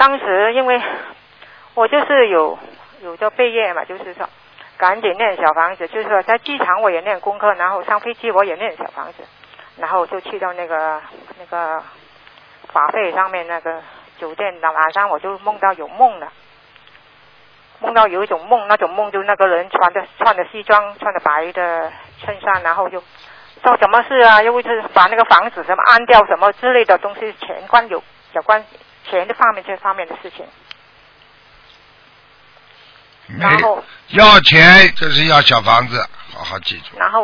当时因为我就是有着备业嘛，就是说赶紧念小房子，就是说在机场我也念功课，然后上飞机我也念小房子，然后就去到那个法会上面那个酒店，晚上我就梦到有梦了，梦到有一种梦，那种梦就那个人穿着西装，穿着白的衬衫，然后就说什么事啊，又是把那个房子什么安掉什么之类的东西，有关钱的方面这方面的事情。然后要钱就是要小房子，好好记住。 然后